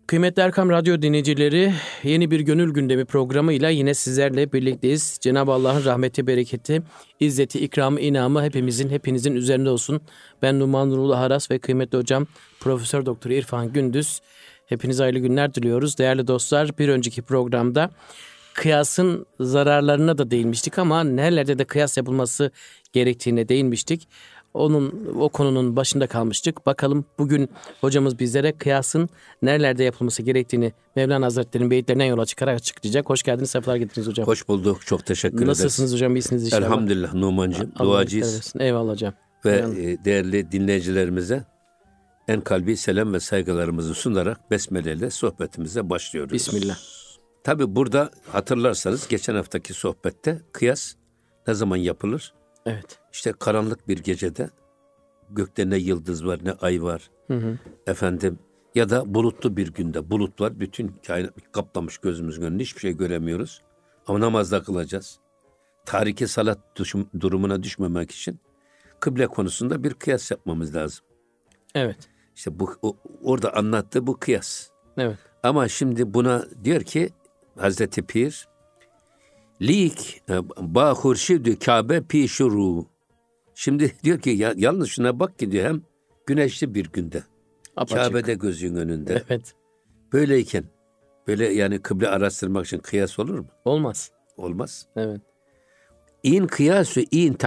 Kıymetli Erkam Radyo dinleyicileri, yeni bir Gönül Gündemi programıyla yine sizlerle birlikteyiz. Cenab-ı Allah'ın rahmeti, bereketi, izzeti, ikramı, inamı hepinizin üzerinde olsun. Ben Numan Nurullah Aras ve kıymetli hocam Profesör Doktor İrfan Gündüz. Hepinize hayırlı günler diliyoruz. Değerli dostlar, bir önceki programda kıyasın zararlarına da değinmiştik ama nerelerde de kıyas yapılması gerektiğine değinmiştik. O konunun başında kalmıştık. Bakalım bugün hocamız bizlere kıyasın nerelerde yapılması gerektiğini Mevlana Hazretleri'nin beyitlerinden yola çıkarak açıklayacak. Hoş geldiniz, sefalar getirdiniz hocam. Hoş bulduk, çok teşekkür ederiz. Nasılsınız hocam, iyisiniz inşallah? Elhamdülillah Numancığım, duacıyız. Eyvallah hocam. Ve değerli dinleyicilerimize en kalbi selam ve saygılarımızı sunarak Besmele ile sohbetimize başlıyoruz. Bismillah. Tabi burada hatırlarsanız geçen haftaki sohbette kıyas ne zaman yapılır? Evet. İşte karanlık bir gecede gökte ne yıldız var ne ay var. Efendim ya da bulutlu bir günde bulut var. Bütün kainat kaplamış gözümüzün önünü, hiçbir şey göremiyoruz. Ama namazda kılacağız. Tariki salat durumuna düşmemek için kıble konusunda bir kıyas yapmamız lazım. Evet. İşte orada anlattığı bu kıyas. Evet. Ama şimdi buna diyor ki Hazreti Pir, lik ba hurşidü Kabe pişuru. Şimdi diyor ki yalnız şuna bak ki diyor, hem güneşli bir günde. Apaçık. Kabe'de gözün önünde. Evet. Böyleyken böyle yani kıble araştırmak için kıyas olur mu? Olmaz. Olmaz. Evet. İn kıyasü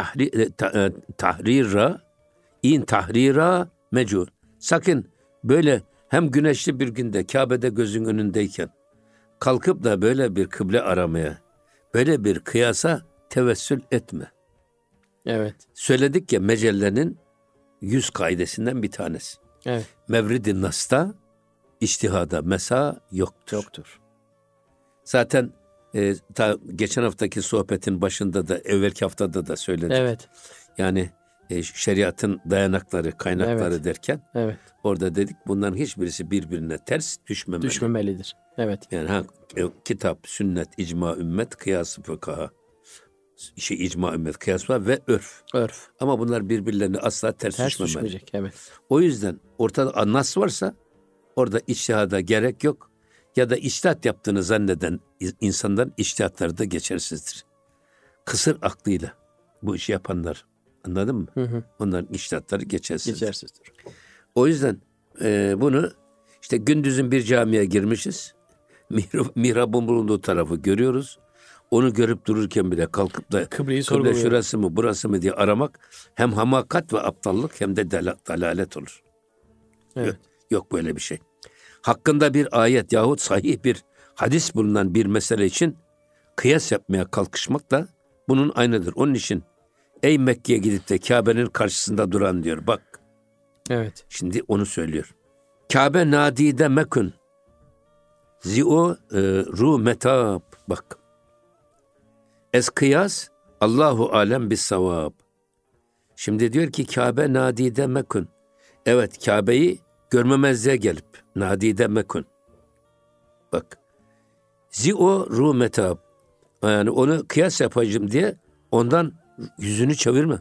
tahrira mecul. Sakın böyle hem güneşli bir günde Kabe'de gözün önündeyken kalkıp da böyle bir kıble aramaya, böyle bir kıyasa tevessül etme. Evet. Söyledik ya, Mecelle'nin 100 kaidesinden bir tanesi. Evet. Mevrid-i Nas'ta içtihada mesa yoktur. Zaten geçen haftaki sohbetin başında da evvelki haftada da söyledik. Evet. Yani şeriatın dayanakları, kaynakları derken orada dedik bunların hiçbirisi birbirine ters düşmemelidir. Evet. Yani kitap, sünnet, icma, ümmet, kıyas-ı fıkaha. İcma, ümmet, kıyas var ve örf. Ama bunlar birbirlerine asla ters düşmemeli. Evet. O yüzden ortada nas varsa orada içtihada gerek yok. Ya da içtihat yaptığını zanneden insanların içtihatları da geçersizdir. Kısır aklıyla bu işi yapanlar, anladın mı? Onların içtihatları geçersizdir. O yüzden bunu işte gündüzün bir camiye girmişiz. Mihrabın bulunduğu tarafı görüyoruz. Onu görüp dururken bile kalkıp da kıble şurası mı burası mı diye aramak hem hamakat ve aptallık hem de dalalet olur. Evet. Yok böyle bir şey. Hakkında bir ayet yahut sahih bir hadis bulunan bir mesele için kıyas yapmaya kalkışmak da bunun aynıdır. Onun için ey Mekke'ye gidip de Kabe'nin karşısında duran diyor. Bak. Evet. Şimdi onu söylüyor. Kabe nadide mekun. Zi'o ru metab. Bak. Es kıyas Allahu alem bis savab. Şimdi diyor ki Kabe nadide mekun. Evet, Kabe'yi görmemezliğe gelip nadide mekun. Bak. Zi'o ru metab. Yani onu kıyas yapacağım diye ondan yüzünü çevirme.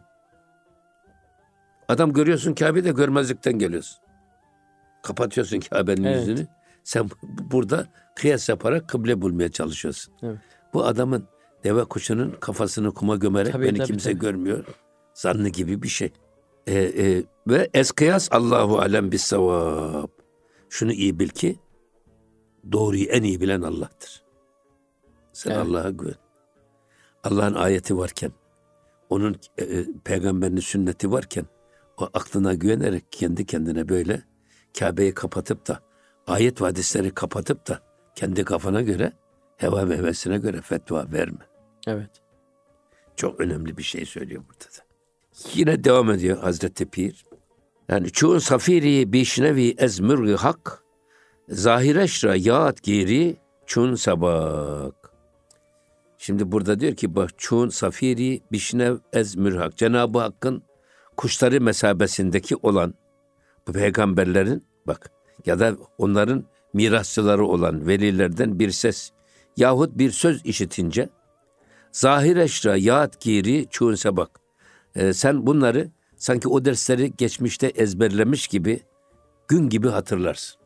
Adam görüyorsun Kabe'yi de görmezlikten geliyorsun. Kapatıyorsun Kabe'nin yüzünü. Sen burada kıyas yaparak kıble bulmaya çalışıyorsun. Evet. Bu adamın deve kuşunun kafasını kuma gömerek beni kimse görmüyor zannı gibi bir şey. Ve eskıyas Allahu alem bis savab. Şunu iyi bil ki doğruyu en iyi bilen Allah'tır. Sen Allah'a güven. Allah'ın ayeti varken, onun peygamberinin sünneti varken o aklına güvenerek kendi kendine böyle Kabe'yi kapatıp da ayet ve hadisleri kapatıp da kendi kafana göre, heva ve hevesine göre fetva verme. Evet. Çok önemli bir şey söylüyor burada da. Yine devam ediyor Hazreti Pir. Yani çoğun safiri bişnevi ezmürgü hak, zahireşra yaat giri çun sabak. Şimdi burada diyor ki bak, çoğun safiri bişnev ezmürhak. Cenab-ı Hakk'ın kuşları mesabesindeki olan bu peygamberlerin bak ya da onların mirasçıları olan velilerden bir ses yahut bir söz işitince zahireşra yaat giri çun sabak. Sen bunları sanki o dersleri geçmişte ezberlemiş gibi gün gibi hatırlarsın.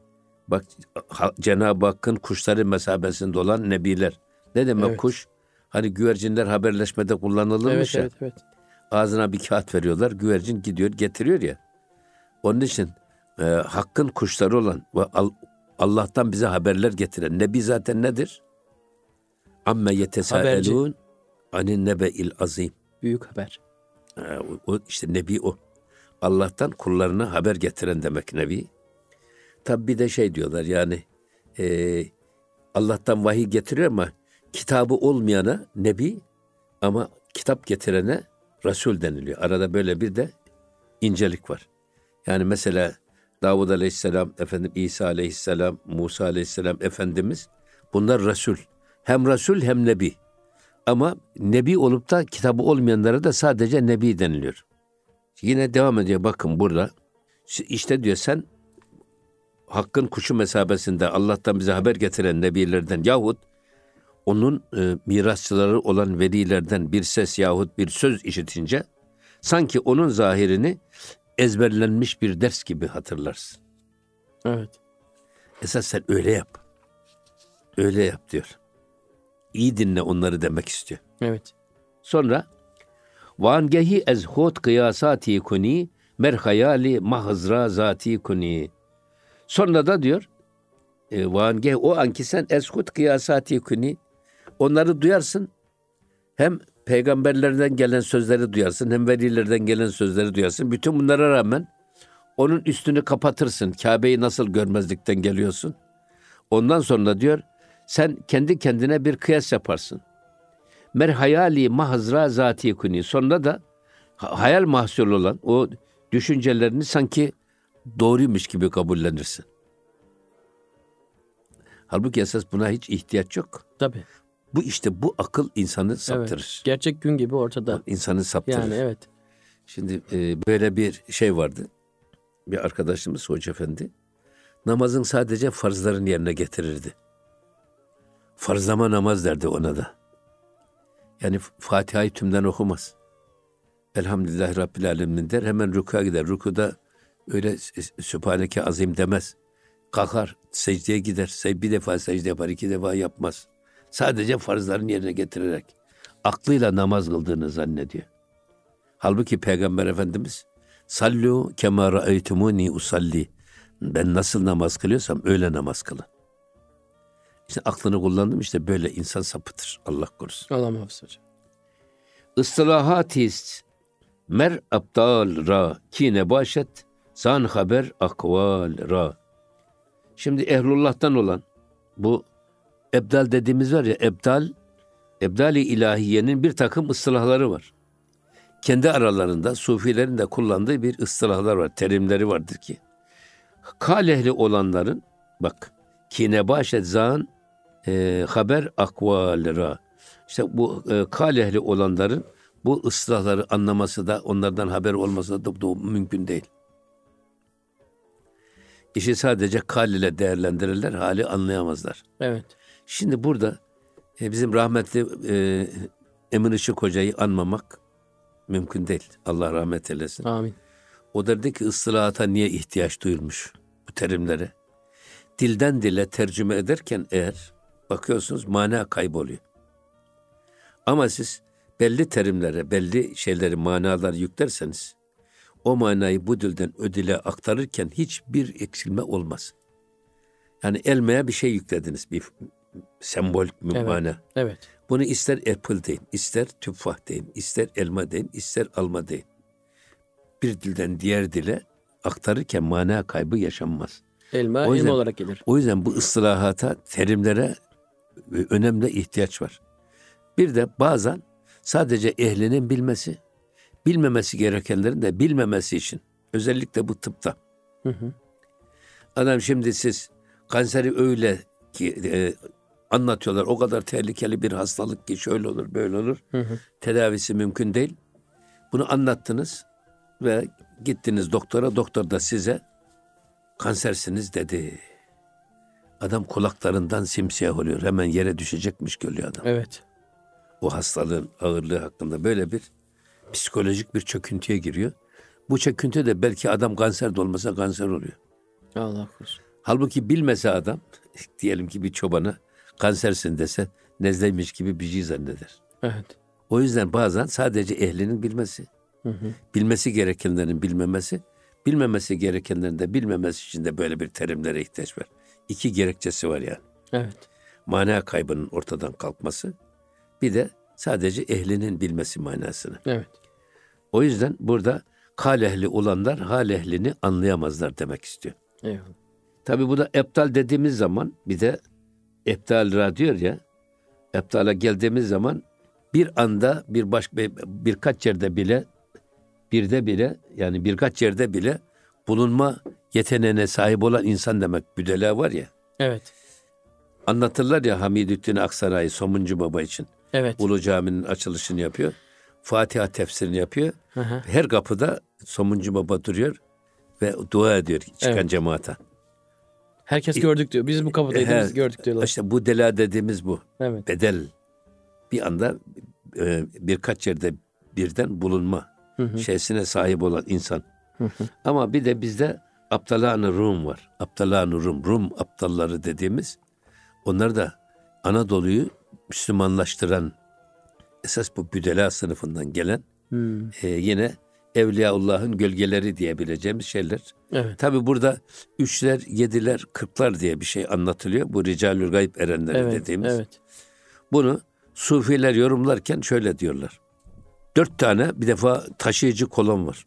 Bak Cenab-ı Hakk'ın kuşları mesabesinde olan nebiler. Ne demek Evet. kuş? Hani güvercinler haberleşmede kullanılırmış ya. Evet. Ağzına bir kağıt veriyorlar. Güvercin gidiyor getiriyor ya. Onun için Hakk'ın kuşları olan ve Allah'tan bize haberler getiren nebi zaten nedir? Amme yetesaelûn anin nebe'il azim. Büyük haber. O işte nebi o. Allah'tan kullarına haber getiren demek nebi. Tabi bir de şey diyorlar yani Allah'tan vahiy getiriyor ama kitabı olmayana nebi ama kitap getirene Resul deniliyor. Arada böyle bir de incelik var. Yani mesela Davud Aleyhisselam, efendim İsa Aleyhisselam, Musa Aleyhisselam Efendimiz bunlar Resul. Hem Resul hem Nebi. Ama Nebi olup da kitabı olmayanlara da sadece Nebi deniliyor. Yine devam ediyor bakın burada. İşte diyor sen Hakk'ın kuşu mesabesinde Allah'tan bize haber getiren nebilerden yahut onun mirasçıları olan velilerden bir ses yahut bir söz işitince sanki onun zahirini ezberlenmiş bir ders gibi hatırlarsın. Evet. Esas sen öyle yap. Öyle yap diyor. İyi dinle onları demek istiyor. Evet. Sonra vangehi ez hot kıyasati kuni merhayali mahzra zati kuni. Sonra da diyor vange o anki sen ez hot kıyasati kuni onları duyarsın. Hem peygamberlerden gelen sözleri duyarsın, hem velilerden gelen sözleri duyarsın. Bütün bunlara rağmen onun üstünü kapatırsın. Kabe'yi nasıl görmezlikten geliyorsun? Ondan sonra diyor, sen kendi kendine bir kıyas yaparsın. Merhayali mahzra zati kuni. Sonra da hayal mahsul olan o düşüncelerini sanki doğruymuş gibi kabullenirsin. Halbuki esas buna hiç ihtiyaç yok. Tabii. Bu işte bu akıl insanı saptırır. Evet. Gerçek gün gibi ortada. İnsanı saptırır. Yani evet. Şimdi böyle bir şey vardı. Bir arkadaşımız Hoca Efendi namazın sadece farzların yerine getirirdi. Farzlama namaz derdi ona da. Yani Fatiha'yı tümden okumaz. Elhamdülillahi Rabbil Alemin der. Hemen rükûa gider. Rükuda öyle Sübhaneke azim demez. Kalkar, secdeye gider. Bir defa secde yapar, 2 defa yapmaz. Sadece farzların yerine getirerek aklıyla namaz kıldığını zannediyor. Halbuki Peygamber Efendimiz sallu kema ra'eytumuni usalli. Ben nasıl namaz kılıyorsam öyle namaz kılın. İşte aklını kullandım, işte böyle insan sapıtır. Allah korusun. Allah muhafaza hocam. Istilahatis mer abdal ra kine başet zan haber akval ra. Şimdi ehlullah'tan olan bu ebdal dediğimiz var ya, ebdal-i ilahiyenin bir takım ıstılahları var. Kendi aralarında sufilerin de kullandığı bir ıstılahlar var, terimleri vardır ki. Kal ehli olanların, bak, kine başet zan haber akval ra. İşte bu kal ehli olanların bu ıslahları anlaması da, onlardan haber olması da mümkün değil. İşi sadece kal ile değerlendirirler, hali anlayamazlar. Evet. Şimdi burada bizim rahmetli Emin Işık Hoca'yı anmamak mümkün değil. Allah rahmet eylesin. Amin. O derdi ki ıstılahata niye ihtiyaç duyulmuş bu terimlere? Dilden dile tercüme ederken eğer bakıyorsunuz mana kayboluyor. Ama siz belli terimlere, belli şeyleri, manalar yüklerseniz o manayı bu dilden o dile aktarırken hiçbir eksilme olmaz. Yani elmaya bir şey yüklediniz, bir sembol mana. Evet. Bunu ister apple deyin, ister tüffah deyin, ister elma deyin, ister alma deyin. Bir dilden diğer dile aktarırken mana kaybı yaşanmaz. Elma olarak gelir. O yüzden bu ıstılahata, terimlere önemli ihtiyaç var. Bir de bazen sadece ehlinin bilmesi, bilmemesi gerekenlerin de bilmemesi için. Özellikle bu tıpta. Adam şimdi siz kanseri öyle ki anlatıyorlar. O kadar tehlikeli bir hastalık ki şöyle olur, böyle olur. Tedavisi mümkün değil. Bunu anlattınız ve gittiniz doktora. Doktor da size kansersiniz dedi. Adam kulaklarından simsiyah oluyor. Hemen yere düşecekmiş görüyor adam. Evet. O hastalığın ağırlığı hakkında böyle bir psikolojik bir çöküntüye giriyor. Bu çöküntü de belki adam kanser de olmasa kanser oluyor. Allah korusun. Halbuki bilmese adam, diyelim ki bir çobana kansersin dese nezleymiş gibi bir şey zanneder. Evet. O yüzden bazen sadece ehlinin bilmesi, bilmesi gerekenlerin bilmemesi, bilmemesi gerekenlerin de bilmemesi için de böyle bir terimlere ihtiyaç var. İki gerekçesi var yani. Evet. Mana kaybının ortadan kalkması, bir de sadece ehlinin bilmesi manasını. Evet. O yüzden burada kal ehli olanlar hal ehlini anlayamazlar demek istiyor. Eyvallah. Tabii bu da eptal dediğimiz zaman bir de eptal diyor ya, eptala geldiğimiz zaman bir anda birkaç yerde bile yani birkaç yerde bile bulunma yeteneğine sahip olan insan demek. Büdela var ya. Evet. Anlatırlar ya Hamidüddin Aksaray Somuncu Baba için. Evet. Ulu Cami'nin açılışını yapıyor. Fatiha tefsirini yapıyor. Hı hı. Her kapıda Somuncu Baba duruyor ve dua ediyor çıkan Evet. cemaate. Herkes gördük diyor. Biz bu kapıdaydık, biz gördük diyorlar. İşte bu dela dediğimiz bu. Evet. Bedel. Bir anda birkaç yerde birden bulunma şeysine sahip olan insan. Ama bir de bizde Abdalan-ı Rum var. Abdalan-ı Rum aptalları dediğimiz. Onlar da Anadolu'yu Müslümanlaştıran, esas bu Büdela sınıfından gelen yine Evliyaullah'ın gölgeleri diyebileceğimiz şeyler. Evet. Tabi burada 3'ler, 7'ler, 40'lar diye bir şey anlatılıyor. Bu Ricalül Gayb erenleri Evet. dediğimiz. Evet. Bunu Sufiler yorumlarken şöyle diyorlar. 4 tane bir defa taşıyıcı kolon var.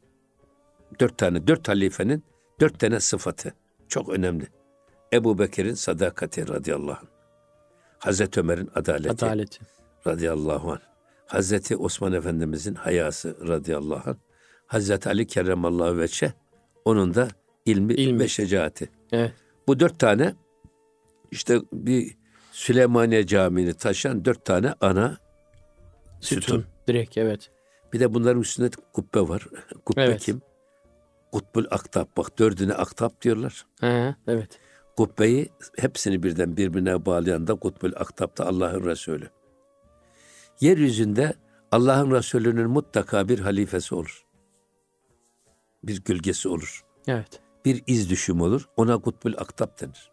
4 halifenin 4 tane sıfatı. Çok önemli. Ebu Bekir'in sadakati radıyallahu anh. Hazreti Ömer'in adaleti radıyallahu anh. Hazreti Osman Efendimizin hayası radıyallahu anh. Hazreti Ali kerremallahu veçhe, onun da ilmi ve şecaati. Evet. Bu 4 tane işte bir Süleymaniye Camii'ni taşıyan 4 tane ana sütun. Direkt evet. Bir de bunların üstünde kubbe var. Kubbe Evet. kim? Kutbul Aktab. Bak 4'üne Aktab diyorlar. Evet. Kubbeyi hepsini birden birbirine bağlayan da Kutbul Aktab'da Allah'ın Resulü. Yeryüzünde Allah'ın Resulü'nün mutlaka bir halifesi olur. Bir gölgesi olur. Evet. Bir iz düşümü olur. Ona Kutbul Aktab denir.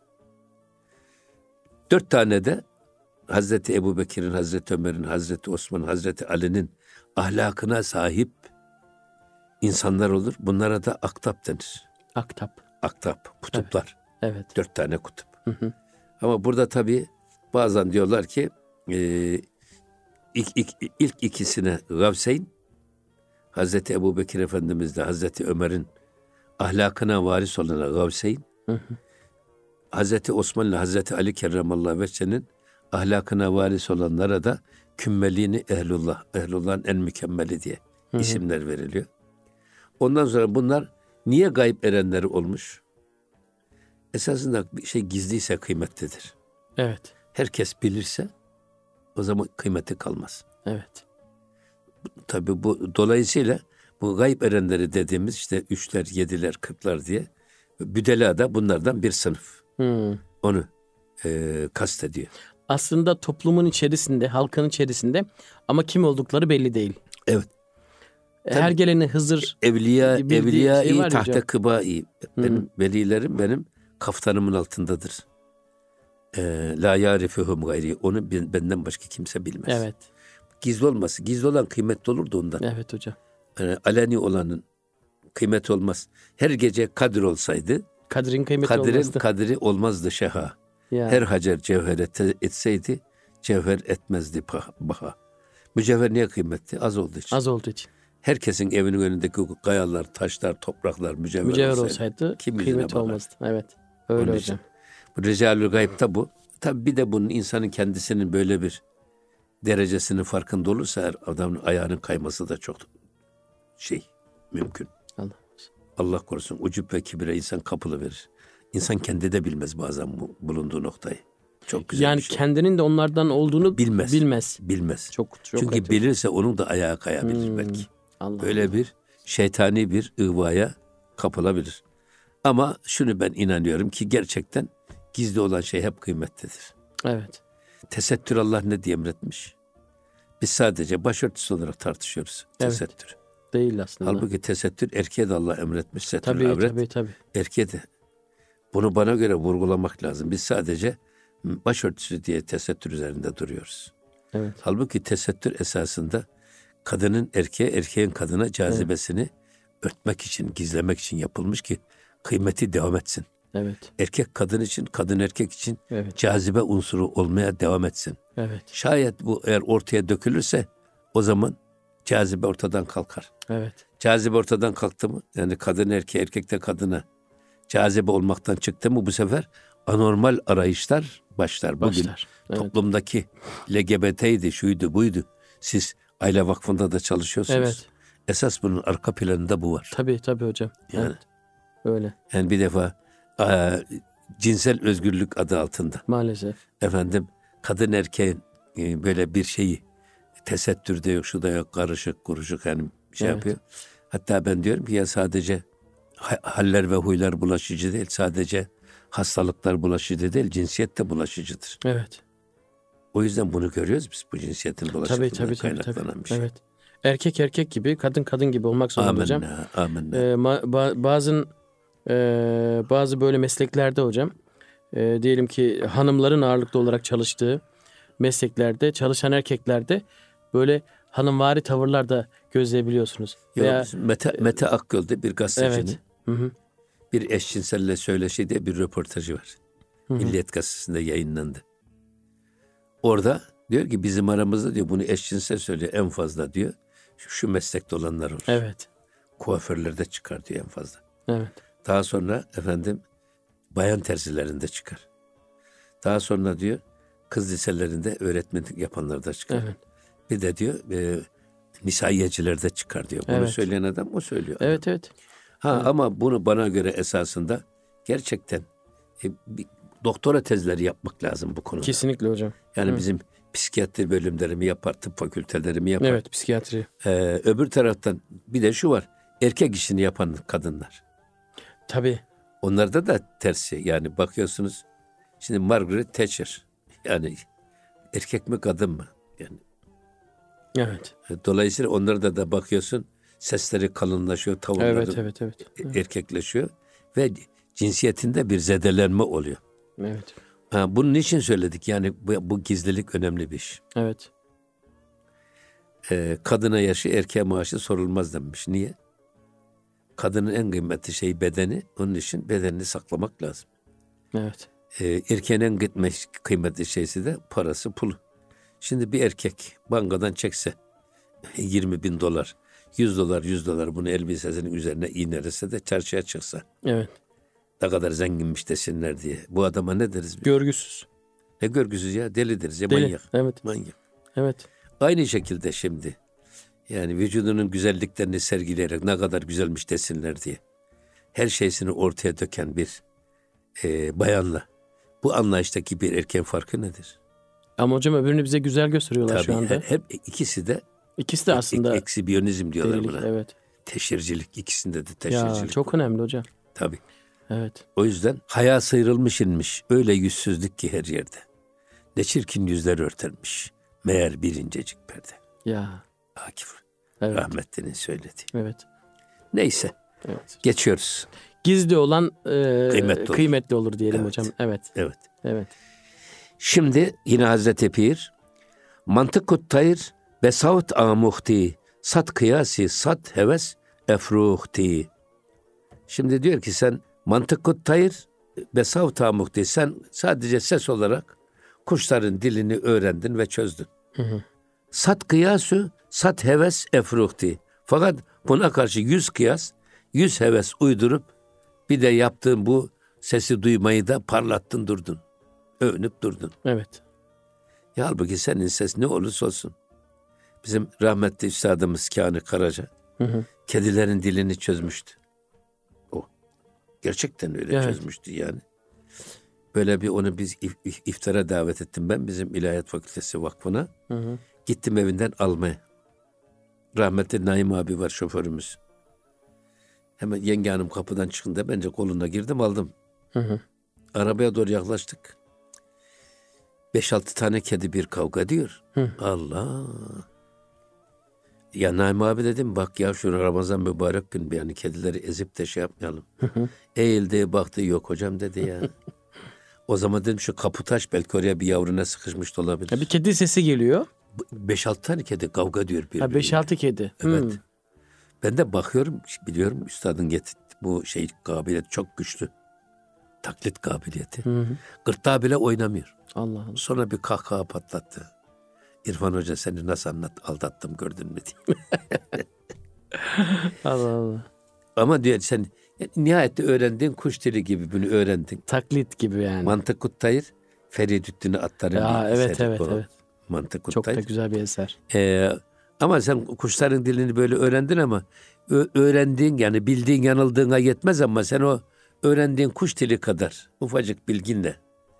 4 tane de Hazreti Ebu Bekir'in, Hazreti Ömer'in, Hazreti Osman'ın, Hazreti Ali'nin ahlakına sahip insanlar olur. Bunlara da Aktab denir. Aktab, kutuplar. Evet. 4 tane kutup. Ama burada tabii bazen diyorlar ki ilk ikisine Gavseyn, Hazreti Ebu Bekir Efendimiz de Hazreti Ömer'in ahlakına varis olana Gavseyn, Hazreti Osman ile Hazreti Ali kerramallahu veçhe'nin ahlakına varis olanlara da kümmeliğini ehlullah, ehlullah'ın en mükemmeli diye isimler veriliyor. Ondan sonra bunlar niye gayb erenleri olmuş? Esasında bir şey gizliyse kıymetlidir. Evet. Herkes bilirse o zaman kıymeti kalmaz. Evet. Tabii bu dolayısıyla bu gayb erenleri dediğimiz işte 3'ler, 7'ler, 40'lar diye Büdela da bunlardan bir sınıf. Onu kastediyor. Aslında toplumun içerisinde, halkın içerisinde ama kim oldukları belli değil. Evet. Her geleni Hızır Evliya-i var ya tahta hocam. kıbai. Benim velilerim benim kaftanımın altındadır. La yarifuhum gayri. Onu benden başka kimse bilmez. Evet. Gizli olması. Gizli olan kıymetli olur da ondan. Evet hocam. Aleni olanın kıymeti olmaz. Her gece Kadir olsaydı Kadrin kıymeti Kadir'in olmazdı. kadri olmazdı şeha. Ya. Her hacer cevher etseydi cevher etmezdi baha. Mücevher niye kıymetli? Az olduğu için. Az olduğu için. Herkesin evinin önündeki kayalar, taşlar, topraklar mücevher olsaydı kıymeti olmazdı. Evet. Öyle Onun hocam. Bu Ricalül Gayb'da bu. Tabii bir de bunun insanın kendisinin böyle bir derecesinin farkında olursa eğer adamın ayağının kayması da çok mümkün. Allah korusun ucup ve kibire insan kapılı verir. İnsan kendi de bilmez bazen bu bulunduğu noktayı. Çok güzel Yani bir şey. kendinin de onlardan olduğunu bilmez. Çok Çünkü acayip. bilirse onun da ayağı kayabilir belki. Böyle bir şeytani bir ıvaya kapılabilir. Ama şunu ben inanıyorum ki gerçekten gizli olan şey hep kıymetlidir. Evet. Tesettür Allah ne diye emretmiş? Biz sadece başörtüsü olarak tartışıyoruz tesettür. Değil aslında. Halbuki tesettür erkeğe de Allah emretmiş. Tabii. Tabii. Erkeğe de. Bunu bana göre vurgulamak lazım. Biz sadece başörtüsü diye tesettür üzerinde duruyoruz. Evet. Halbuki tesettür esasında kadının erkeğe, erkeğin kadına cazibesini örtmek için, gizlemek için yapılmış ki kıymeti devam etsin. Evet. Erkek kadın için, kadın erkek için Evet. cazibe unsuru olmaya devam etsin. Evet. Şayet bu eğer ortaya dökülürse o zaman cazibe ortadan kalkar. Evet. Cazibe ortadan kalktı mı? Yani kadın erkeğe, erkek de kadına cazibe olmaktan çıktı mı bu sefer anormal arayışlar başlar. Bugün Evet. toplumdaki LGBT'ydi, şuydu, buydu. Siz Aile Vakfı'nda da çalışıyorsunuz. Evet. Esas bunun arka planında bu var. Tabii hocam. Yani. Evet. Öyle. Yani bir defa cinsel özgürlük adı altında. Maalesef. Efendim kadın erkeğin böyle bir şeyi tesettürde yok, şu da yok, karışık kuruşuk yani şey yapıyor. Hatta ben diyorum ki ya sadece haller ve huylar bulaşıcı değil, sadece hastalıklar bulaşıcı değil, cinsiyet de bulaşıcıdır. Evet. O yüzden bunu görüyoruz biz, bu cinsiyetin bulaşıcılığından kaynaklanan bir şey. Evet. Erkek erkek gibi, kadın kadın gibi olmak zorunda hocam. Amenna. Bazı böyle mesleklerde hocam, diyelim ki hanımların ağırlıklı olarak çalıştığı mesleklerde, çalışan erkeklerde böyle hanımvari tavırlar da gözleyebiliyorsunuz. Mete Akgöl'de bir gazetecinin evet. bir eşcinselle söyleşi diye bir röportajı var. Milliyet Gazetesi'nde yayınlandı. Orada diyor ki bizim aramızda diyor bunu eşcinsel söylüyor en fazla diyor. Şu meslekte olanlar olur. Evet. Kuaförlerde çıkar diyor en fazla. Evet. Daha sonra bayan terzilerinde çıkar. Daha sonra diyor kız liselerinde öğretmenlik yapanlarda çıkar. Evet. Bir de diyor nisaiyecilerde çıkar diyor. Bunu söyleyen adam o söylüyor. Evet, evet. Ama bunu bana göre esasında gerçekten doktora tezleri yapmak lazım bu konuda. Kesinlikle hocam. Yani bizim psikiyatri bölümlerimi yapar, tıp fakültelerimi yapar. Evet, psikiyatri. Öbür taraftan bir de şu var. Erkek işini yapan kadınlar. Tabii. Onlarda da tersi. Yani bakıyorsunuz şimdi Margaret Thatcher yani erkek mi kadın mı? Yani evet. Dolayısıyla onlarda da bakıyorsun sesleri kalınlaşıyor, tavırları evet. erkekleşiyor ve cinsiyetinde bir zedelenme oluyor. Evet. Bunun için söyledik yani bu gizlilik önemli bir iş. Evet. Kadına yaşı erkeğe maaşı sorulmaz denmiş. Niye? Kadının en kıymetli şeyi bedeni. Onun için bedenini saklamak lazım. Evet. Erkeğin en kıymetli şeysi de parası, pulu. Şimdi bir erkek bankadan çekse $20,000, $100 bunu elbisesinin üzerine iğnelese de çarşıya çıksa. Evet. Ne kadar zenginmiş desinler diye. Bu adama ne deriz biz? Görgüsüz. Ne görgüsüz ya? Deli deriz ya, Deli. manyak. Evet. Manyak. Evet. Aynı şekilde şimdi yani vücudunun güzelliklerini sergileyerek ne kadar güzelmiş desinler diye her şeysini ortaya döken bir bayanla bu anlayıştaki bir erkeğin farkı nedir? Ama hocam öbürünü bize güzel gösteriyorlar tabii, şu anda. Hep ikisi de aslında eksibiyonizm diyorlar delilik, buna. Evet. Teşhircilik, ikisinde de teşhircilik. Ya çok önemli hocam. Tabii. Evet. O yüzden haya sıyrılmış inmiş. Öyle yüzsüzlük ki her yerde. Ne çirkin yüzler örtermiş. Meğer bir incecik perde. Ya. Akif rahmetlinin söylediği. Evet. Neyse. Evet. Geçiyoruz. Gizli olan kıymetli olur diyelim hocam. Evet. Şimdi yine Hazreti Pir mantıkut tayr besavt amuhti sat kıyasi sat heves efruhti. Şimdi diyor ki sen mantıkut tayr besavt amuhti, sen sadece ses olarak kuşların dilini öğrendin ve çözdün. Sat kıyasu sat heves efruhti. Fakat buna karşı 100 kıyas, 100 heves uydurup bir de yaptığın bu sesi duymayı da parlattın durdun. Övünüp durdun. Evet. Ya halbuki senin ses ne olursa olsun. Bizim rahmetli üstadımız Kâni Karaca kedilerin dilini çözmüştü. O. Gerçekten öyle çözmüştü yani. Böyle onu biz iftara davet ettim ben bizim İlahiyat Fakültesi Vakfı'na. Gittim evinden almaya. Rahmetli Naim abi var, şoförümüz. Hemen yenge hanım kapıdan çıkınca bence koluna girdim aldım. Arabaya doğru yaklaştık. 5-6 tane kedi bir kavga diyor. Allah. Ya Naim abi dedim, bak ya şu Ramazan mübarek gün, yani kedileri ezip de şey yapmayalım. Eğildi baktı, yok hocam dedi ya. O zaman dedim şu kapı taş, belki oraya bir yavruna sıkışmış da olabilir. Ya bir kedi sesi geliyor. 5-6 tane kedi kavga diyor birbirine. 5-6 kedi. Evet. Ben de bakıyorum, biliyorum üstadın bu kabiliyeti çok güçlü. Taklit kabiliyeti. Gırtlağı bile oynamıyor. Allah Allah. Sonra bir kahkaha patlattı. İrfan Hoca seni nasıl aldattım gördün mü diye. Allah Allah. Ama diyor sen nihayette öğrendiğin kuş dili gibi bunu öğrendin. Taklit gibi yani. Mantık Tayr, Feridüddin Attar'ın bir evet, eseri evet, bu. evet. Mantık Çok Tayr. da güzel bir eser. Ama sen kuşların dilini böyle öğrendin ama öğrendiğin, yani bildiğin yanıldığına yetmez, ama sen o öğrendiğin kuş dili kadar ufacık bilginle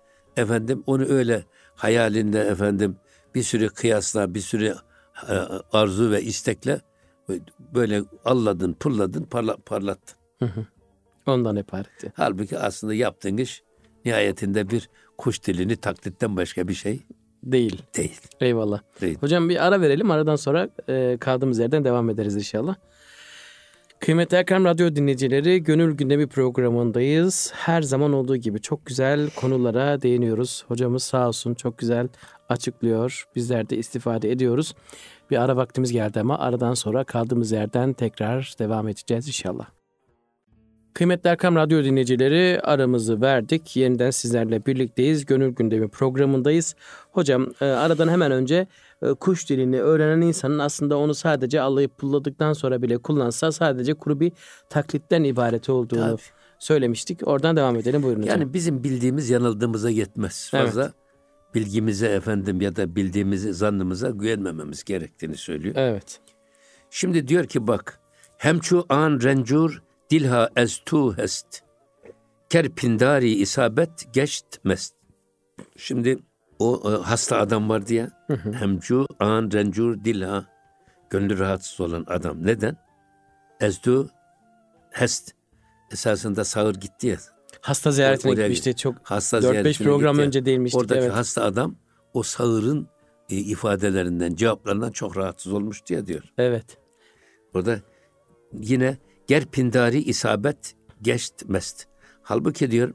onu öyle hayalinde bir sürü kıyasla, bir sürü arzu ve istekle böyle alladın, pulladın, parlattın. Ondan ibaret. Halbuki aslında yaptığın iş nihayetinde bir kuş dilini taklitten başka bir şey Değil. değil. Eyvallah. Değil. Hocam bir ara verelim. Aradan sonra kaldığımız yerden devam ederiz inşallah. Kıymetli Erkam Radyo dinleyicileri, Gönül Gündemi programındayız. Her zaman olduğu gibi çok güzel konulara değiniyoruz. Hocamız sağ olsun çok güzel açıklıyor. Bizler de istifade ediyoruz. Bir ara vaktimiz geldi ama aradan sonra kaldığımız yerden tekrar devam edeceğiz inşallah. Kıymetli Erkam Radyo dinleyicileri, aramızı verdik. Yeniden sizlerle birlikteyiz. Gönül Gündemi programındayız. Hocam aradan hemen önce kuş dilini öğrenen insanın aslında onu sadece allayıp pulladıktan sonra bile kullansa sadece kuru bir taklitten ibaret olduğunu söylemiştik. Oradan devam edelim, buyurun hocam. Yani bizim bildiğimiz yanıldığımıza yetmez. Fazla bilgimize ya da bildiğimizi zannımıza güvenmememiz gerektiğini söylüyor. Evet. Şimdi diyor ki bak, hemçu an rencur dilha ez tu hest kerpindari isabet geçt mest. Şimdi o hasta adam vardı ya, hemcu an rencur dilha, gönlü rahatsız olan adam. Neden? Ez tu hest, esasında sağır gitti ya. Hasta ziyaretine gitmişti. Çok 4-5 program önce değinmiştik. Oradaki hasta adam o sağırın ifadelerinden, cevaplarından çok rahatsız olmuştu ya diyor. Evet. Orada yine gerpindari isabet geçt mest. Halbuki diyor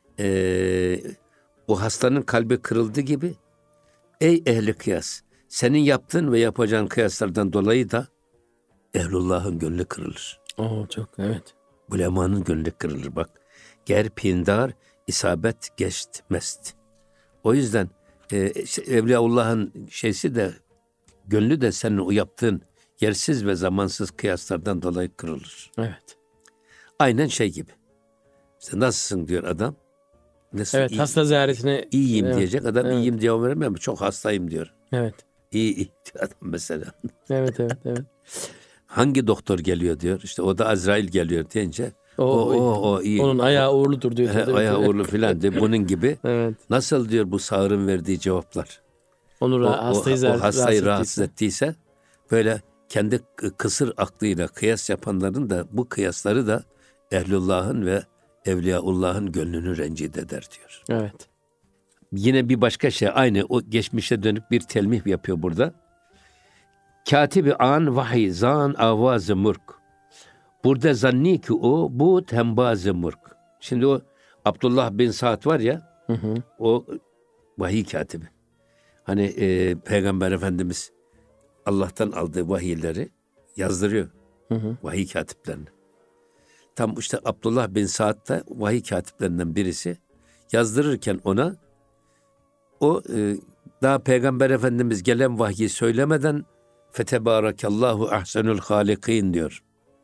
o hastanın kalbi kırıldı gibi, ey ehli kıyas, senin yaptığın ve yapacağın kıyaslardan dolayı da ehlullah'ın gönlü kırılır. Çok evet. Ulemanın gönlü kırılır bak. Gerpindar isabet geçt mest. O yüzden Evliyaullah'ın gönlü de senin o yaptığın yersiz ve zamansız kıyaslardan dolayı kırılır. Evet. Aynen gibi. İşte nasılsın diyor adam. Nasıl, evet, hasta ziyaretine iyiyim diyecek adam, iyiyim diye vermiyor mu? Çok hastayım diyor. Evet. İyi diyor adam mesela. Evet. Hangi doktor geliyor diyor. İşte o da Azrail geliyor deyince o iyi. Onun ayağı uğurludur diyor. Ayağı uğurlu filan diyor. Bunun gibi. Evet. Nasıl diyor bu sağırın verdiği cevaplar. Onu hastayı rahatsız ettiyse böyle kendi kısır aklıyla kıyas yapanların da bu kıyasları da ehlullah'ın ve Evliyaullah'ın gönlünü rencide eder diyor. Evet. Yine bir başka aynı o geçmişe dönük bir telmih yapıyor burada. Katibi an vahiy zan avaz-ı murk. Burada zanni ki o bu tembaz-ı murk. Şimdi o Abdullah bin Sa'd var ya, o vahiy katibi. Hani Peygamber Efendimiz Allah'tan aldığı vahiyleri yazdırıyor. Vahiy katiplerine. Tam işte Abdullah bin Sa'd da vahiy katiplerinden birisi. Yazdırırken ona o daha Peygamber Efendimiz gelen vahyi söylemeden fetebarakallahu ahsenul halikin diyor.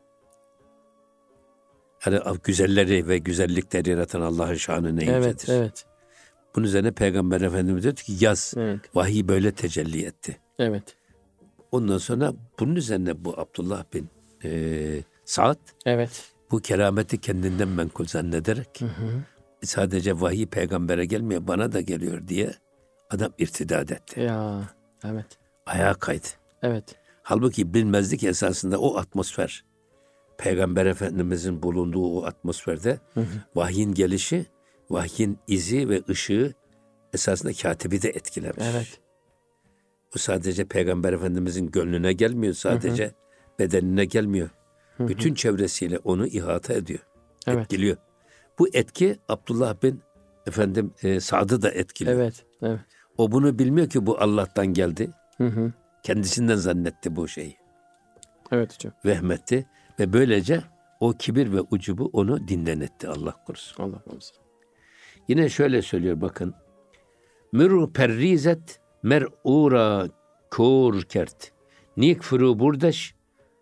Yani güzelleri ve güzellikleri yaratan Allah'ın şanı ne yücedir. Evet. Bunun üzerine Peygamber Efendimiz diyor ki yaz. Evet. Vahiy böyle tecelli etti. Evet. Ondan sonra bunun üzerine bu Abdullah bin Sa'd bu kerameti kendinden menkul zannederek sadece vahiy peygambere gelmiyor, bana da geliyor diye adam irtidat etti. Ya, evet. Ayağa kaydı. Evet. Halbuki bilmezdik esasında o atmosfer, Peygamber Efendimizin bulunduğu o atmosferde vahyin gelişi, vahyin izi ve ışığı esasında katibi de etkilemiş. Evet. Bu sadece Peygamber Efendimizin gönlüne gelmiyor. Sadece bedenine gelmiyor. Bütün çevresiyle onu ihata ediyor. Evet. Etkiliyor. Bu etki Abdullah bin Sad'ı da etkiliyor. Evet. Evet. O bunu bilmiyor ki bu Allah'tan geldi. Kendisinden zannetti bu şeyi. Evet hocam. Vehmetti ve böylece o kibir ve ucubu onu dinden etti, Allah korusun. Allah korusun. Yine şöyle söylüyor bakın. Mürü perrizet mer'ura kur kert. Nikfuru burdeş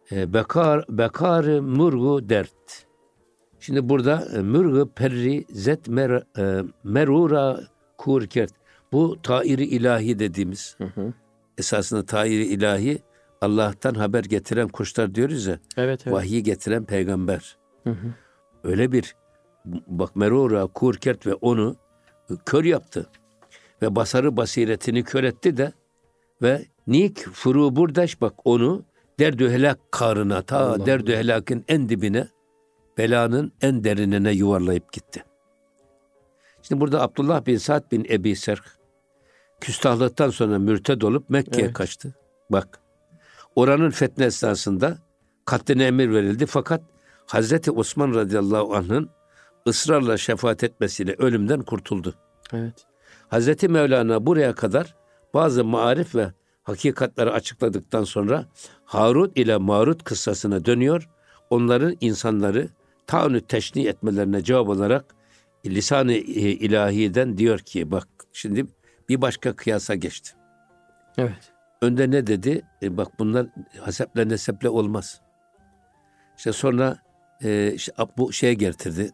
bekar murgu dert. Şimdi burada mürgü perrizet mer'ura kur kert. Bu tairi ilahi dediğimiz. Esasında tairi ilahi Allah'tan haber getiren kuşlar diyoruz ya. Evet. Vahyi getiren peygamber. Öyle bir bak merura kurkert ve onu kör yaptı. Ve basarı basiretini kör etti de ve nik furu burdaş bak onu derdü helak karına ta derdü helakın en dibine belanın en derinine yuvarlayıp gitti. Şimdi burada Abdullah bin Sa'd bin Ebi Serh küstahlıktan sonra mürted olup Mekke'ye kaçtı. Bak oranın fetne esnasında katline emir verildi fakat Hazreti Osman radıyallahu anh'ın ısrarla şefaat etmesiyle ölümden kurtuldu. Evet. Hazreti Mevlana buraya kadar bazı maarif ve hakikatleri açıkladıktan sonra Harut ile Marut kıssasına dönüyor. Onların insanları taanü teşni etmelerine cevap olarak lisan-ı ilahiden diyor ki bak şimdi bir başka kıyasa geçti. Evet. Önde ne dedi? Bak bunlar haseple neseple olmaz. İşte sonra bu şeye getirdi.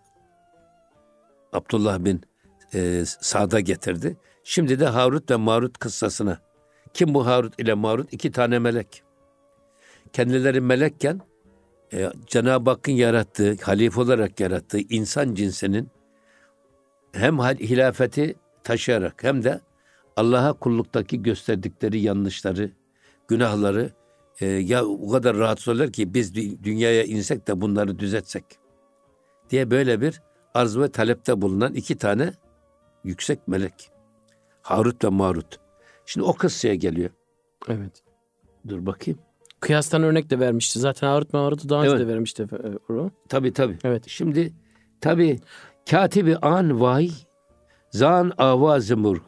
Abdullah bin Sa'da getirdi. Şimdi de Harut ve Marut kıssasına. Kim bu Harut ile Marut? 2 tane melek. Kendileri melekken Cenab-ı Hakk'ın yarattığı, halife olarak yarattığı insan cinsinin hem hilafeti taşıyarak hem de Allah'a kulluktaki gösterdikleri yanlışları, günahları ya o kadar rahatsız olurlar ki biz dünyaya insek de bunları düzeltsek diye böyle bir arz ve talepte bulunan 2 tane yüksek melek. Harut ve Marut. Şimdi o kıssaya geliyor. Evet. Dur bakayım. Kıyastan örnek de vermişti. Zaten Harut ve Marut'u daha önce de vermişti. Tabii. Evet. Şimdi tabii katibi an vay zan avaz mur.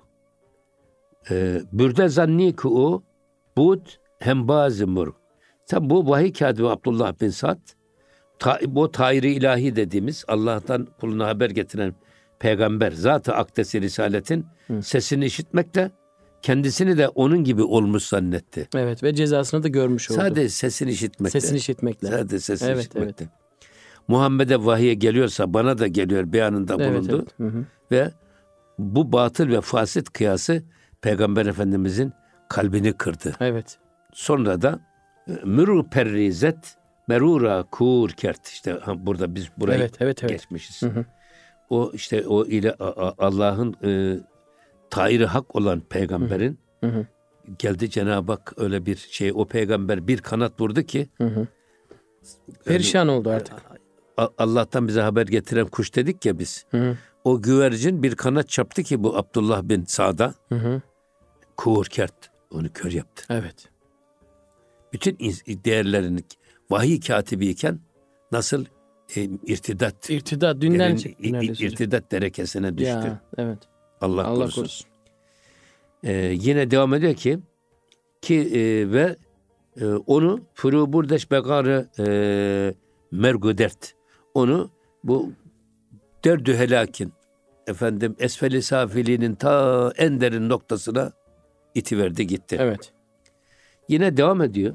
Bürde zanni ki o bud hem bazı mur. Tabi bu vahiy katibi Abdullah bin Sa'd bu tayri ilahi dediğimiz Allah'tan kuluna haber getiren peygamber zat-ı akdesi risaletin sesini işitmekle kendisini de onun gibi olmuş zannetti. Evet ve cezasını da görmüş oldu. Sadece sesini işitmekle. Sadece sesini işitmekle. Evet. Muhammed'e vahiy geliyorsa bana da geliyor beyanında bulundu. Evet. Ve bu batıl ve fasit kıyası Peygamber Efendimizin kalbini kırdı. Evet. Sonra da mürü perrizet merura kur kert. İşte burada biz burayı geçmişiz. O işte o ile Allah'ın tayri hak olan peygamberin geldi Cenab-ı Hak öyle bir şey o peygamber bir kanat vurdu ki perişan oldu artık. Allah'tan bize haber getiren kuş dedik ya biz. O güvercin bir kanat çaptı ki bu Abdullah bin Sa'da kur kert onu kör yaptı. Evet. Bütün değerlerini vahiy katibiyken nasıl irtidat dünden irtidat derekesine düştü. Ya, evet. Allah korusun. Yine devam ediyor ki ve onu furu burdeş begarı mergudert. Onu bu derdü helakin esfeli safiliğinin ta en derin noktasına itiverdi gitti. Evet. Yine devam ediyor.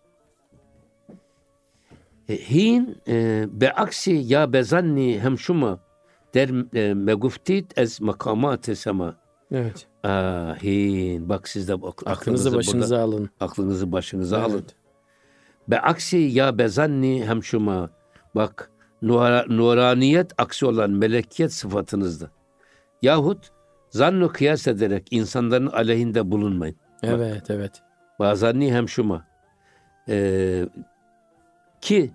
Hin be aksi ya bezanni hemşuma der meguftit ez makamat sema. Evet. Hin bak siz de aklınızı başınıza alın. Aklınızı başınıza alın. Be aksi ya bezanni hemşuma bak nuraniyet aksi olan melekiyet sıfatınızda. Yahut zannu kıyas ederek insanların aleyhinde bulunmayın. Evet. Bazanni hemşuma ki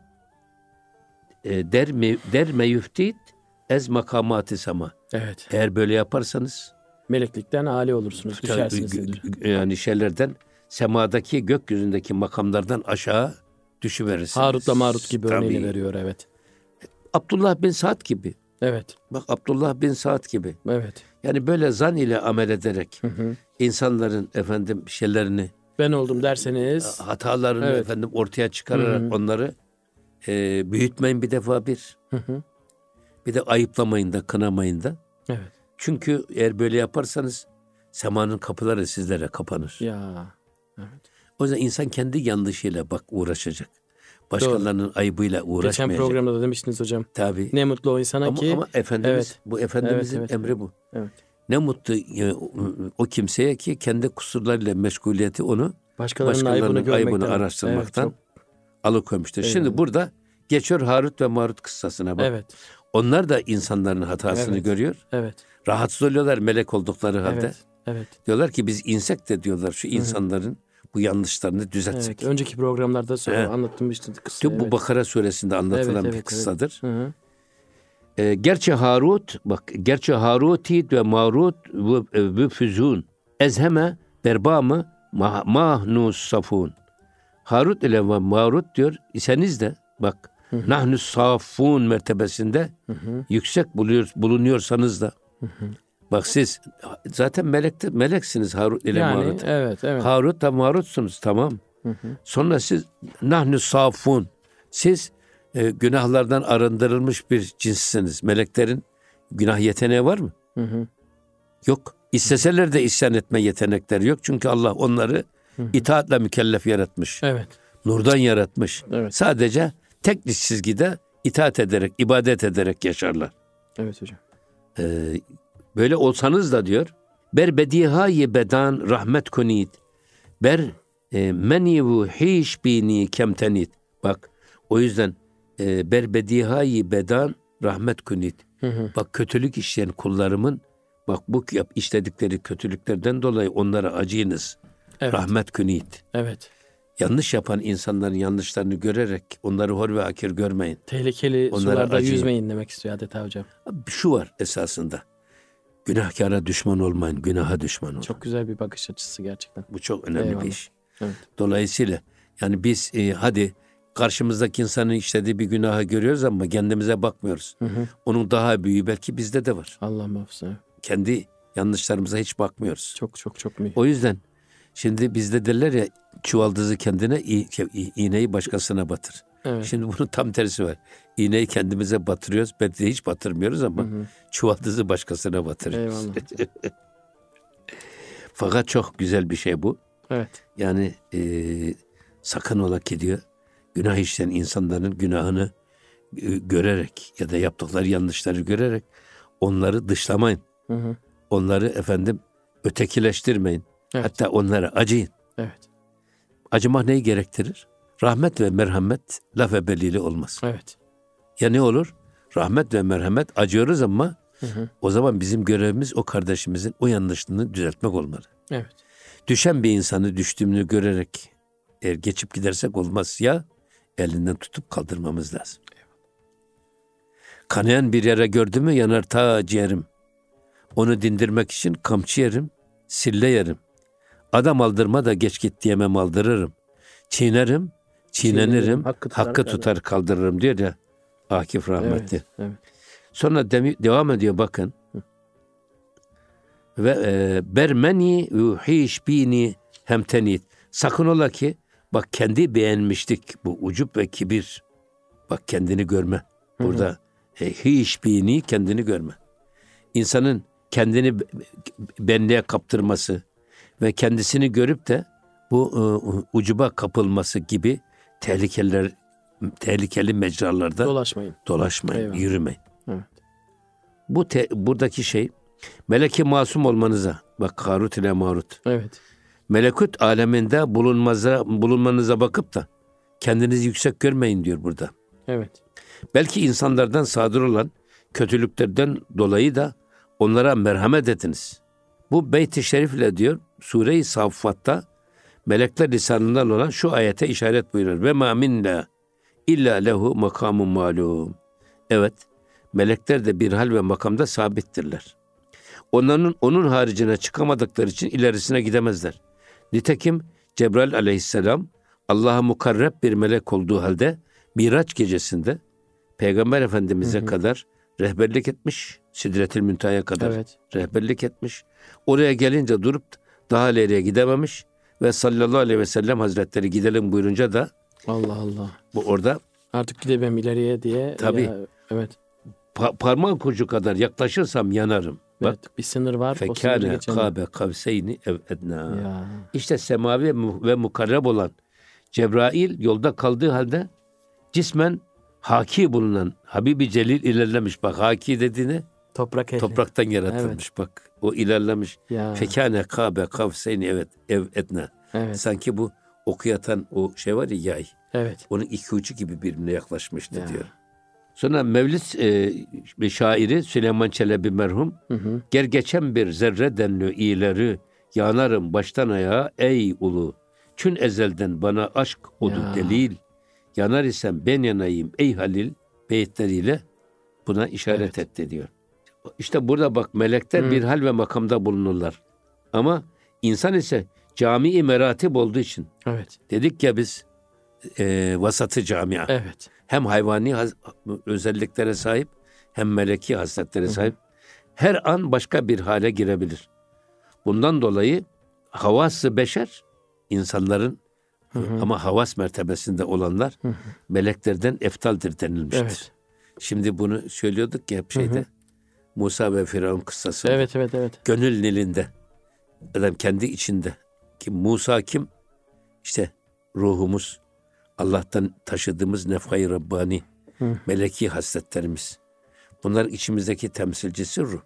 der meyuftit ez makamat sema. Evet. Eğer böyle yaparsanız meleklikten âli olursunuz, düşersiniz. Yani şeylerden semadaki gökyüzündeki makamlardan aşağı düşüverirsiniz. Harut'la Marut gibi örneğini Tabii. veriyor, evet. Abdullah bin Sa'd gibi. Evet. Bak Abdullah bin Sa'd gibi. Evet. Yani böyle zan ile amel ederek insanların efendim şeylerini, Ben oldum derseniz. hatalarını Evet. efendim ortaya çıkararak onları büyütmeyin bir defa bir. Bir de ayıplamayın da, kınamayın da. Evet. Çünkü eğer böyle yaparsanız semanın kapıları sizlere kapanır. Ya. Evet. O yüzden insan kendi yanlışıyla bak uğraşacak. Başkalarının ayıbıyla uğraşmayacak. Geçen programda da demiştiniz hocam. Tabii. Ne mutlu o insana Ama Efendimiz, Evet. bu Efendimizin Evet, emri bu. Evet. Ne mutlu o kimseye ki kendi kusurlarıyla meşguliyeti onu Başkalarının ayıbını görmekten. araştırmaktan Evet, alıkoymuştur. Eyvallah. Şimdi burada geçiyor Harut ve Marut kıssasına bak. Evet. Onlar da insanların hatasını Evet. görüyor. Evet. Rahatsız oluyorlar melek oldukları halde. Evet. Evet. Diyorlar ki biz insek de diyorlar şu insanların bu yanlışlarını düzeltsek. Evet. Önceki programlarda Evet. anlattım işte kısa. Bu Bakara suresinde anlatılan bir kıssadır. Evet. Hı. Gerçi Haruti ve Marut ve Füzun ezheme berbamı mahnus safun. Harut ile ve Marut diyor iseniz de bak nahnu safun mertebesinde yüksek bulunuyorsanız da bak siz zaten meleksiniz Harut ile Marut. Evet. Harut da Marutsunuz tamam. Sonra siz nahnu safun. Siz günahlardan arındırılmış bir cinssiniz. Meleklerin günah yeteneği var mı? Yok. İsteseler de isyan etme yetenekleri yok. Çünkü Allah onları itaatle mükellef yaratmış. Evet. Nurdan yaratmış. Evet. Sadece tek bir çizgide itaat ederek, ibadet ederek yaşarlar. Evet hocam. Böyle olsanız da diyor, ber bedihayi bedan rahmet kunit, ber menivu hiç bini kemtenit. Bak o yüzden ber bedihayi bedan rahmet kunit. Bak kötülük işleyen kullarımın bak bu işledikleri kötülüklerden dolayı onlara acıyınız. Evet. Rahmet kunit. Evet. Yanlış yapan insanların yanlışlarını görerek onları hor ve hakir görmeyin. Tehlikeli Onlara sularda acıyın. yüzmeyin demek istiyor adeta hocam. Şu var esasında. Günahkara düşman olmayın, günaha düşman olun. Çok güzel bir bakış açısı gerçekten. Bu çok önemli Eyvallah. bir iş. Evet. Dolayısıyla yani biz hadi karşımızdaki insanın işlediği bir günahı görüyoruz ama kendimize bakmıyoruz. Onun daha büyüğü belki bizde de var. Allah muhafaza. Kendi yanlışlarımıza hiç bakmıyoruz. Çok mühim. O yüzden şimdi bizde derler ya çuvaldızı kendine, iğneyi başkasına batır. Evet. Şimdi bunun tam tersi var. İğneyi kendimize batırıyoruz. Belki de hiç batırmıyoruz ama çuvaldızı başkasına batırıyoruz. Eyvallah. Fakat çok güzel bir şey bu. Evet. Yani sakın ola ki diyor, günah işleyen insanların günahını görerek ya da yaptıkları yanlışları görerek onları dışlamayın. Onları efendim ötekileştirmeyin. Evet. Hatta onlara acıyın. Evet. Acımak neyi gerektirir? Rahmet ve merhamet laf ebeliyle olmaz. Evet. Ya ne olur? Rahmet ve merhamet acıyoruz ama o zaman bizim görevimiz o kardeşimizin o yanlışlığını düzeltmek olmalı. Evet. Düşen bir insanı düştüğünü görerek eğer geçip gidersek olmaz ya elinden tutup kaldırmamız lazım. Kanayan bir yere gördü mü yanar ta ciğerim. Onu dindirmek için kamçı yerim, sille yerim. Adam aldırma da geç git diyemem aldırırım. Çiğnerim, çiğnenirim, hakkı tutar kaldırırım diyor ya Akif rahmetli. Evet. Evet. Sonra devam ediyor bakın. Ve bermeni yuhiş bini hemtenit. Sakın ola ki bak kendi beğenmişlik bu ucup ve kibir. Bak kendini görme. Burada hiç bini kendini görme. İnsanın kendini benliğe kaptırması ve kendisini görüp de bu ucuba kapılması gibi tehlikeli mecralarda dolaşmayın, Eyvallah. yürümeyin. Evet. Buradaki şey meleki masum olmanıza bak Harut ile Marut. Evet. Melekut aleminde bulunmanıza bakıp da kendinizi yüksek görmeyin diyor burada. Evet. Belki insanlardan sadır olan kötülüklerden dolayı da onlara merhamet ediniz. Bu Beyt-i Şerif ile diyor Sure-i Saffat'ta melekler lisanından olan şu ayete işaret buyurur. Ve ma minna illa lehu makamun malum. Evet, melekler de bir hal ve makamda sabittirler. Onun haricine çıkamadıkları için ilerisine gidemezler. Nitekim Cebrail aleyhisselam Allah'a mukarreb bir melek olduğu halde Miraç gecesinde Peygamber Efendimiz'e kadar rehberlik etmiş. Sidretül Münteha'ya kadar rehberlik etmiş. Oraya gelince durup daha ileriye gidememiş ve sallallahu aleyhi ve sellem Hazretleri gidelim buyurunca da Allah Allah. Bu orada artık gidemem ileriye diye. Tabii. Evet. Parmak ucu kadar yaklaşırsam yanarım. Evet, bak bir sınır var. Fekâne kâbe kavseyni ev ednâ. İşte semavi ve mukarreb olan Cebrail yolda kaldığı halde cismen haki bulunan Habibi Celil ilerlemiş. Bak haki dediğine topraktan yaratılmış. Bak o ilerlemiş. Fekâne kâbe kavseyni ev ednâ. Sanki bu okuyatan o şey var ya yay. Evet. Onun iki ucu gibi birbirine yaklaşmıştı diyor. Sonra Mevlid şairi Süleyman Çelebi merhum ger geçen bir zerre denli ileri yanarım baştan ayağa ey ulu çün ezelden bana aşk odu delil yanar isem ben yanayım ey Halil beyitleriyle buna işaret etti diyor. İşte burada bak melekler bir hal ve makamda bulunurlar. Ama insan ise cami-i meratip olduğu için dedik ya biz vasatı camia. Hem hayvani özelliklere sahip hem meleki hasletlere sahip. Her an başka bir hale girebilir. Bundan dolayı havas-ı beşer insanların ama havas mertebesinde olanlar meleklerden eftaldir denilmiştir. Şimdi bunu söylüyorduk ya hep şeyde. Musa ve Firavun kıssası. Evet. Gönül nilinde. Adam kendi içinde. Kim Musa kim? İşte ruhumuz. Allah'tan taşıdığımız nefhayı Rabbani, meleki hasletlerimiz. Bunlar içimizdeki temsilcisi ruh.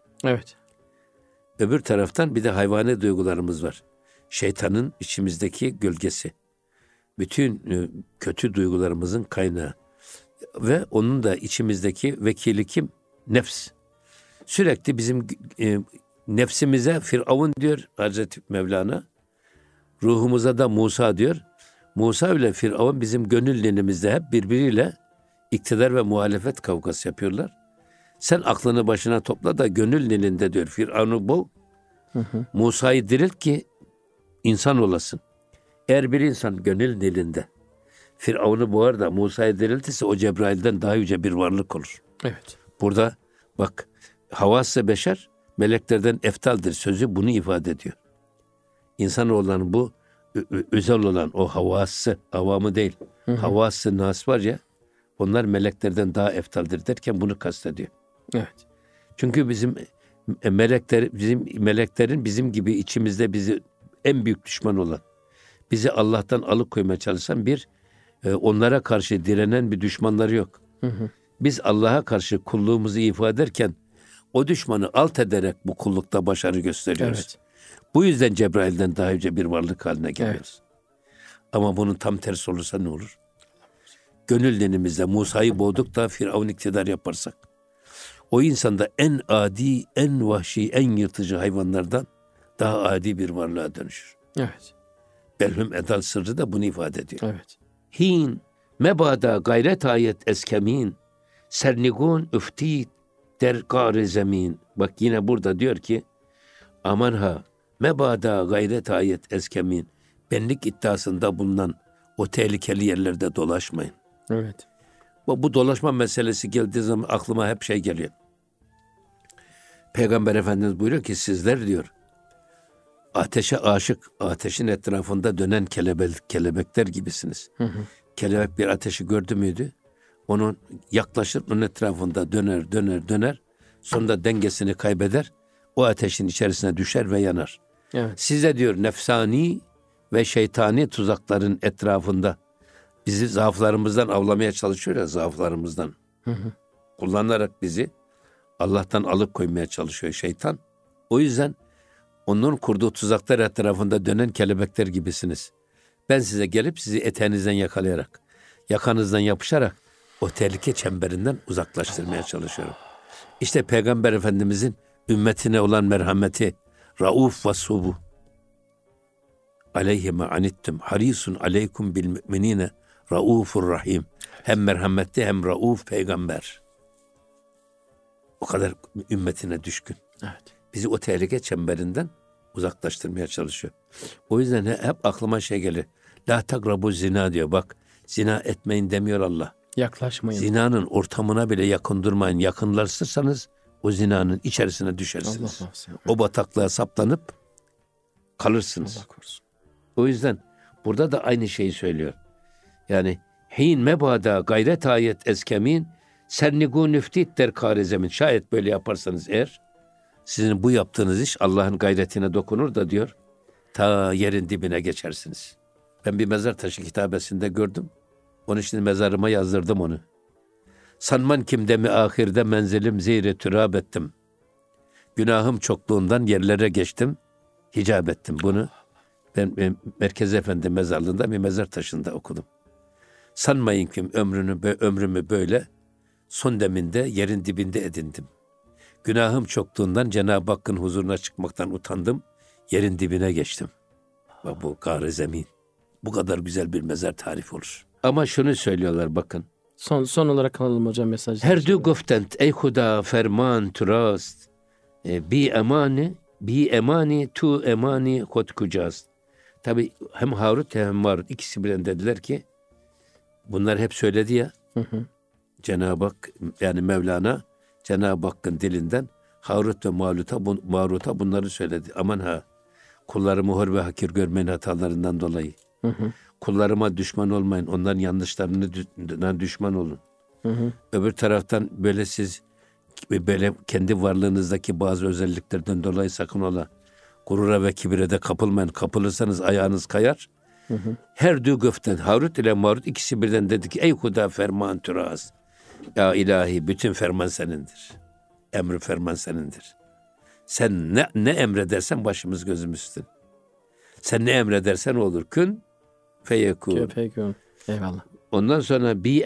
Öbür taraftan bir de hayvani duygularımız var. Şeytanın içimizdeki gölgesi. Bütün kötü duygularımızın kaynağı. Ve onun da içimizdeki vekili kim? Nefs. Sürekli bizim nefsimize Firavun diyor Hazreti Mevlana. Ruhumuza da Musa diyor. Musa ile Firavun bizim gönül nilimizde hep birbiriyle iktidar ve muhalefet kavgası yapıyorlar. Sen aklını başına topla da gönül nilinde diyor Firavun'u bul. Musa'yı dirilt ki insan olasın. Eğer bir insan gönül nilinde Firavun'u boğar da Musa'yı diriltirse o Cebrail'den daha yüce bir varlık olur. Burada bak havas-ı beşer meleklerden eftaldir sözü bunu ifade ediyor. İnsanoğullarının bu özel olan o havası, avamı değil, havası nas var ya, onlar meleklerden daha eftaldir derken bunu kastediyor. Çünkü bizim meleklerin bizim gibi içimizde bizi en büyük düşman olan, bizi Allah'tan alıkoymaya çalışan onlara karşı direnen bir düşmanları yok. Biz Allah'a karşı kulluğumuzu ifade ederken o düşmanı alt ederek bu kullukta başarı gösteriyoruz. Bu yüzden Cebrail'den daha yüce bir varlık haline geliyoruz. Ama bunun tam tersi olursa ne olur? Gönül dinimizde Musa'yı boğduk da Firavun iktidar yaparsak, o insanda en adi, en vahşi, en yırtıcı hayvanlardan daha adi bir varlığa dönüşür. Belhum Edal sırrı da bunu ifade ediyor. Hin, mebada gayret ayet eskemin, sernigun üftit der gâr-ı zemin. Bak yine burada diyor ki, aman ha, mebada gayret ayet eskemin. Benlik iddiasında bulunan o tehlikeli yerlerde dolaşmayın. Bu dolaşma meselesi geldiği zaman aklıma hep şey geliyor. Peygamber Efendimiz buyuruyor ki sizler diyor, ateşe aşık, ateşin etrafında dönen kelebekler gibisiniz. Kelebek bir ateşi gördü müydü? Onun yaklaşır, onun etrafında döner. Sonunda dengesini kaybeder. O ateşin içerisine düşer ve yanar. Size diyor nefsani ve şeytani tuzakların etrafında bizi zaaflarımızdan avlamaya çalışıyor ya, zaaflarımızdan. Kullanarak bizi Allah'tan alıp koymaya çalışıyor şeytan. O yüzden onun kurduğu tuzaklar etrafında dönen kelebekler gibisiniz. Ben size gelip sizi eteğinizden yakalayarak, yakanızdan yapışarak o tehlike çemberinden uzaklaştırmaya çalışıyorum. İşte Peygamber Efendimizin ümmetine olan merhameti, rauf vasfu bu. Aleyhime anittum harisun aleykum bil müminine raufur rahim. Hem merhametli hem rauf peygamber. O kadar ümmetine düşkün. Bizi o tehlike çemberinden uzaklaştırmaya çalışıyor. O yüzden hep aklıma şey gelir. La takrabu zina diyor. Bak, zina etmeyin demiyor Allah. Yaklaşmayın. Zinanın ortamına bile yakın durmayın. Yakınlaşırsanız o zinanın içerisine düşersiniz. O bataklığa saplanıp kalırsınız. Allah korusun. O yüzden burada da aynı şeyi söylüyor. Yani hin mebada gayret ayet eskemin sennigu nüftit der karezemin. Şayet böyle yaparsanız eğer sizin bu yaptığınız iş Allah'ın gayretine dokunur da diyor, ta yerin dibine geçersiniz. Ben bir mezar taşı kitabesinde gördüm. Onun için mezarıma yazdırdım onu. Sanman kimde mi ahirde menzilim zire türab ettim. Günahım çokluğundan yerlere geçtim, hicab ettim. Bunu ben Merkez Efendi mezarlığında bir mezar taşında okudum. Sanmayın ki ömrümü böyle son deminde yerin dibinde edindim. Günahım çokluğundan Cenab-ı Hakk'ın huzuruna çıkmaktan utandım, yerin dibine geçtim. Bak bu gâr-ı zemin. Bu kadar güzel bir mezar tarifi olur. Ama şunu söylüyorlar bakın. Son olarak alalım hocam mesajı. Her du guftent ey huda ferman turast. Bi emani tu emani hot kucaz. Tabi hem Harut hem Marut ikisi birden dediler ki bunlar hep söyledi ya. Cenab-ı Hak yani Mevlana Cenab-ı Hakk'ın dilinden Harut ve Marut'a bunları söyledi. Aman ha, kullarımı hor ve hakir görmeyin hatalarından dolayı. Kullarıma düşman olmayın, onların yanlışlarına düşman olun. Öbür taraftan böyle siz böyle kendi varlığınızdaki bazı özelliklerden dolayı sakın ola gurura ve kibire de kapılmayın. Kapılırsanız ayağınız kayar. Her dü göften Harut ile Marut ikisi birden dedi ki ey huda ferman türaz. Ya ilahi bütün ferman senindir. Emri ferman senindir. Sen ne emredersen başımız gözümüz üstün. Sen ne emredersen olur. Kün feyekûn. Eyvallah. Ondan sonra bi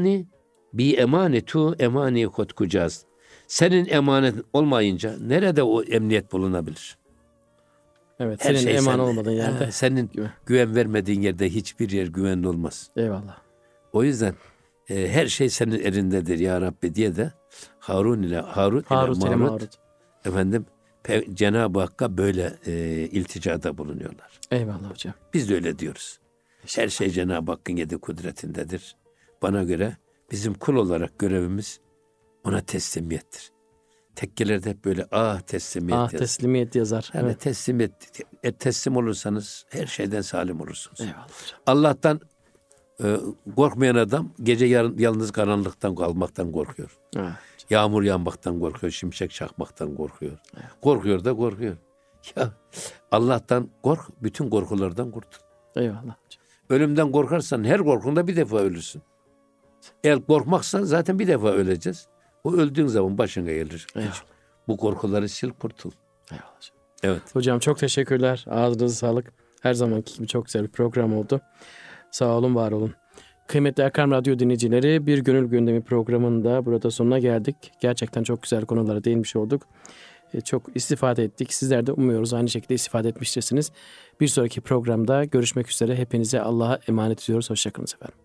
emani tu emani kotkucaz. Senin emanet olmayınca nerede o emniyet bulunabilir? Evet, her senin şey eman olmadığın yerde. Senin güven vermediğin yerde hiçbir yer güvenli olmaz. Eyvallah. O yüzden her şey senin elindedir ya Rabbi diye de Harut ile Marut efendim Cenab-ı Hakk'a böyle ilticada bulunuyorlar. Eyvallah hocam. Biz de öyle diyoruz. Her şey Cenab-ı Hakk'ın yedi kudretindedir. Bana göre bizim kul olarak görevimiz ona teslimiyettir. Tekkelerde hep böyle teslimiyet yazar. Teslimiyet yazar. Yani evet. teslim olursanız her şeyden salim olursunuz. Eyvallah hocam. Allah'tan korkmayan adam gece yalnız karanlıktan kalmaktan korkuyor. Evet. Yağmur yağmaktan korkuyor, şimşek çakmaktan korkuyor. Evet. Korkuyor da korkuyor. Ya Allah'tan kork, bütün korkulardan kurtul. Eyvallah hocam. Ölümden korkarsan her korkunda bir defa ölürsün. Eğer korkmaksan zaten bir defa öleceğiz. O öldüğün zaman başına gelir. Bu korkuları sil kurtul. Eyvallah hocam. Evet. Hocam çok teşekkürler. Ağzınıza sağlık. Her zamanki gibi çok güzel bir program oldu. Sağ olun, var olun. Kıymetli Erkam Radyo dinleyicileri, Bir Gönül Gündemi programında burada sonuna geldik. Gerçekten çok güzel konulara değinmiş olduk. Çok istifade ettik. Sizler de umuyoruz aynı şekilde istifade etmiştirsiniz. Bir sonraki programda görüşmek üzere. Hepinize Allah'a emanet ediyoruz. Hoşça kalın efendim.